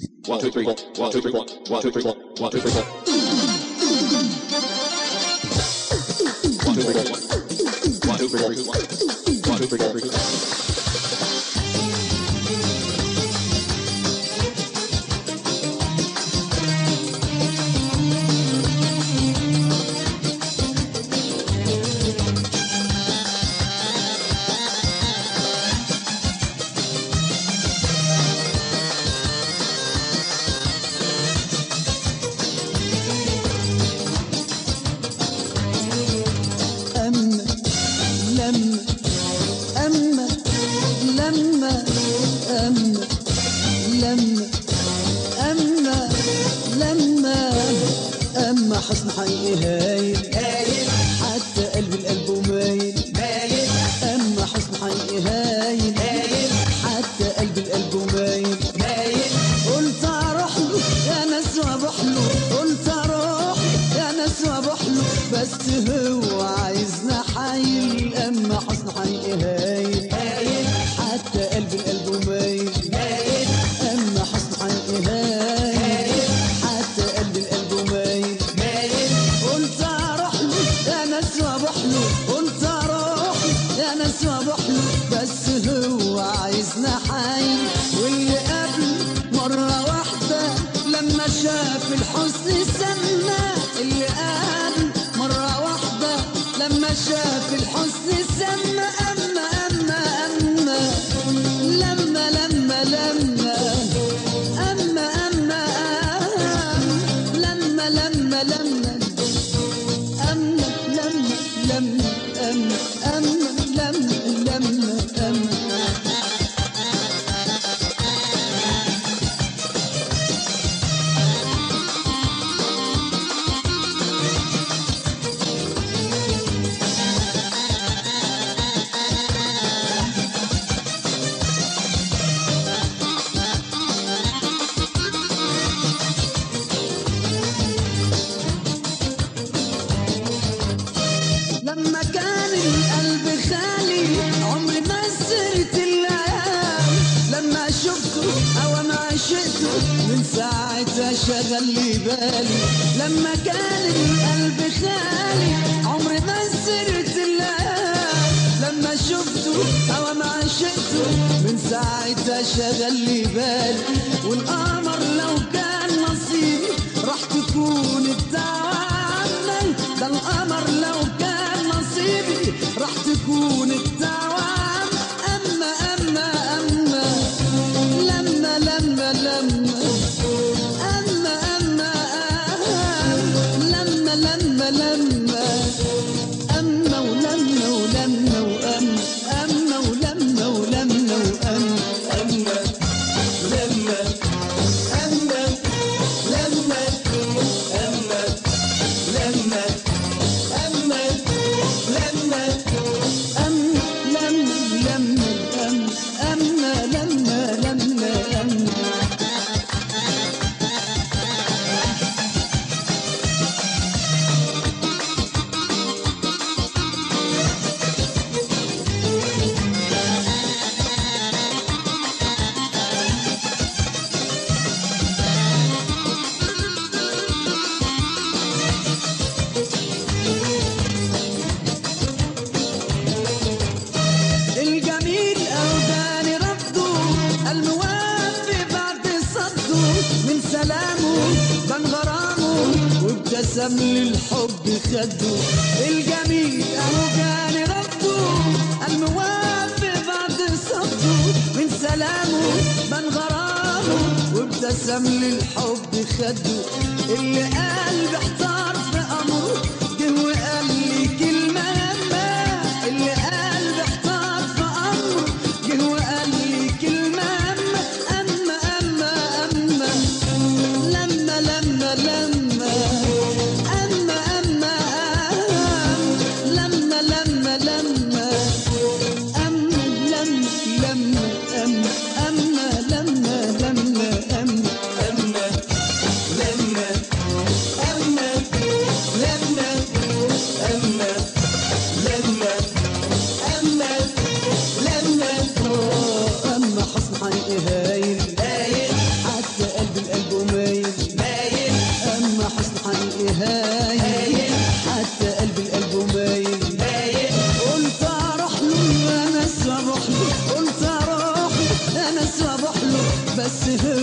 1, 2, 3, 4. 1, 2, 3, 4. 1, 2, 3, 4. 1, 2, 3, 4. 1, 2, 3, 4. 1, 2, 3, 4. 1, 2, 3, 4. أما حسن حقيقي هايل حتى قلبي لقلبه مايل. أما حسن حقيقي هايل حتى قلبي لقلبه مايل. قلت أروح له يا ناس وأروح له، قلت أروح يا ناس وأروح له، بس هو عايزنا حايل. أما حسن حقيقي هايل حتى قلبي لقلبه مايل. أما حسن حقيقي هايل حتى قلبي لقلبه مايل. قلت أروح له يا ناس وأروح له، قلت أروح يا ناس وأروح له، بس هو عايزنا حايل. واللي قبل مرة واحدة لما شاف الحسن سمى، اللي قبل مرة واحدة لما شاف الحسن سمى. أما أما أما لما لما لما أما أما لما لما لما أما لما لما أما لما لما أما لما كان القلب خالي عمري ما سرت الليالي. لما شفته أو أنا عشقته من ساعتها شغل لي بالي. لما كان القلب خالي عمري ما سرت الليالي. لما شفته أو أنا عشقته من ساعتها شغل لي بالي. والقمر لو كان نصيبي راح تكون الدعوة عني. ده القمر لو كان نصيبي راح تكون الدعوة. أما أما أما لما لما لما أما أما لما لما لما أما ولما ولما وأما أما ولما ولما وأما أما لما أما لما أما لما أما لما أما لما أما لما لما أما الجميل أوداني رفضه، الموافي بعد صده، من سلامه بان غرامه وابتسم للحب خده. الجميل أوداني رفضه، الموافي بعد صده، من سلامه بان غرامه وابتسم للحب خده. اللي قلبي احتار في أمره جه وقال لي كلمة هامة. اللي قلبي احتار في أمره جه وقال لي كلمة هامة. أما أما أما لما لما لما أما أما لما لما لما أما لما لما أما لما لما أما أما لما أما روحي قلت يا روحي انا سوى بحلو بس هو